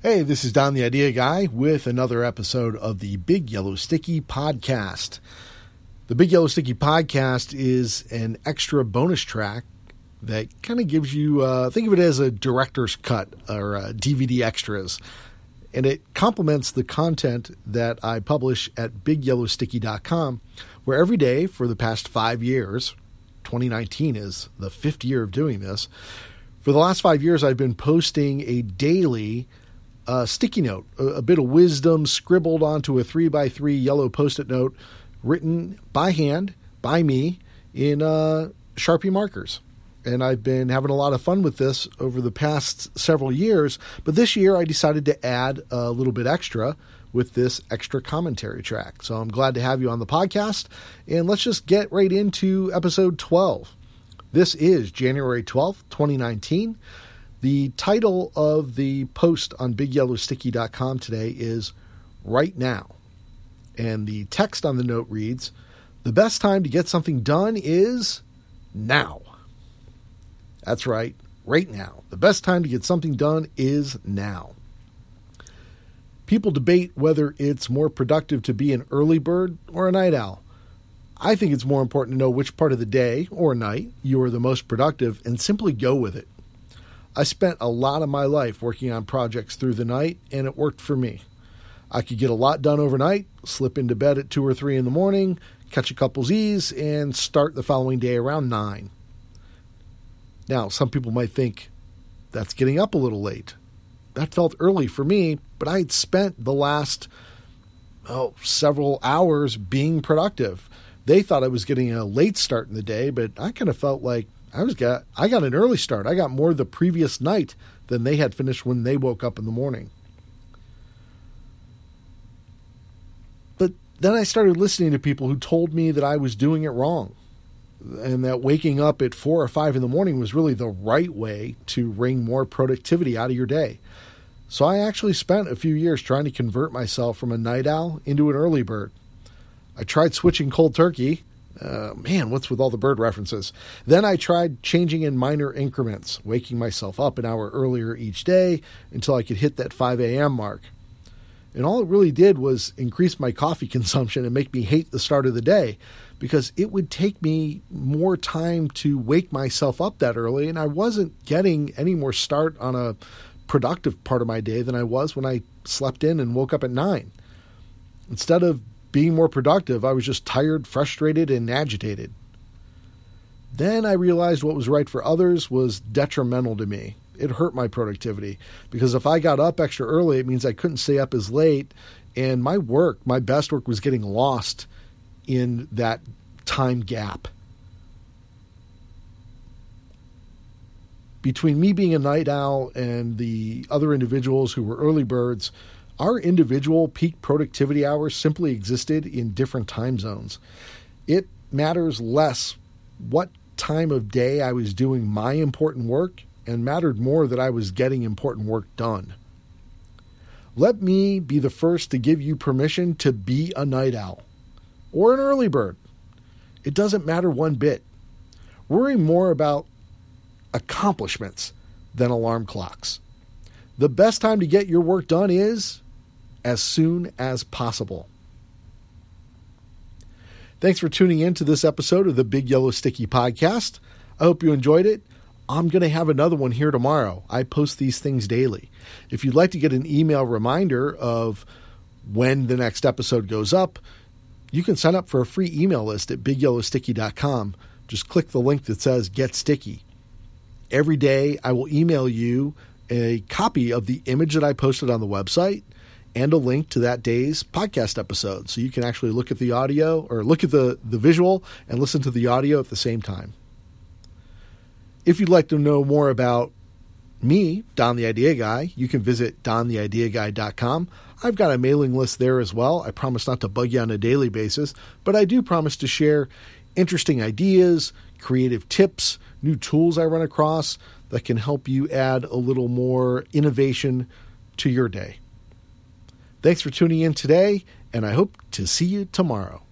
Hey, this is Don the Idea Guy with another episode of the Big Yellow Sticky Podcast. The Big Yellow Sticky Podcast is an extra bonus track that kind of gives you, think of it as a director's cut or DVD extras. And it complements the content that I publish at BigYellowSticky.com, where every day for the past 5 years, 2019 is the 5th year of doing this, for the last 5 years I've been posting a daily sticky note, a bit of wisdom scribbled onto a 3x3 yellow Post-it note written by hand, by me, in Sharpie markers. And I've been having a lot of fun with this over the past several years, but this year I decided to add a little bit extra with this extra commentary track. So I'm glad to have you on the podcast, and let's just get right into episode 12. This is January 12th, 2019. The title of the post on BigYellowSticky.com today is Right Now. And the text on the note reads, "The best time to get something done is now." That's right, right now. The best time to get something done is now. People debate whether it's more productive to be an early bird or a night owl. I think it's more important to know which part of the day or night you are the most productive and simply go with it. I spent a lot of my life working on projects through the night, and it worked for me. I could get a lot done overnight, slip into bed at 2 or 3 in the morning, catch a couple Z's, and start the following day around 9. Now, some people might think that's getting up a little late. That felt early for me, but I had spent the last several hours being productive. They thought I was getting a late start in the day, but I kind of felt like I got an early start. I got more the previous night than they had finished when they woke up in the morning. But then I started listening to people who told me that I was doing it wrong, and that waking up at 4 or 5 in the morning was really the right way to wring more productivity out of your day. So I actually spent a few years trying to convert myself from a night owl into an early bird. I tried switching cold turkey. What's with all the bird references? Then I tried changing in minor increments, waking myself up an hour earlier each day until I could hit that 5 a.m. mark. And all it really did was increase my coffee consumption and make me hate the start of the day, because it would take me more time to wake myself up that early, and I wasn't getting any more start on a productive part of my day than I was when I slept in and woke up at 9. Instead of being more productive, I was just tired, frustrated, and agitated. Then I realized what was right for others was detrimental to me. It hurt my productivity, because if I got up extra early, it means I couldn't stay up as late, and my best work was getting lost in that time gap. Between me being a night owl and the other individuals who were early birds, our individual peak productivity hours simply existed in different time zones. It matters less what time of day I was doing my important work, and mattered more that I was getting important work done. Let me be the first to give you permission to be a night owl or an early bird. It doesn't matter one bit. Worry more about accomplishments than alarm clocks. The best time to get your work done is as soon as possible. Thanks for tuning in to this episode of the Big Yellow Sticky Podcast. I hope you enjoyed it. I'm going to have another one here tomorrow. I post these things daily. If you'd like to get an email reminder of when the next episode goes up, you can sign up for a free email list at BigYellowSticky.com. Just click the link that says Get Sticky. Every day I will email you a copy of the image that I posted on the website and a link to that day's podcast episode, so you can actually look at the audio or look at the visual and listen to the audio at the same time. If you'd like to know more about me, Don the Idea Guy, you can visit dontheideaguy.com. I've got a mailing list there as well. I promise not to bug you on a daily basis, but I do promise to share interesting ideas, creative tips, new tools I run across that can help you add a little more innovation to your day. Thanks for tuning in today, and I hope to see you tomorrow.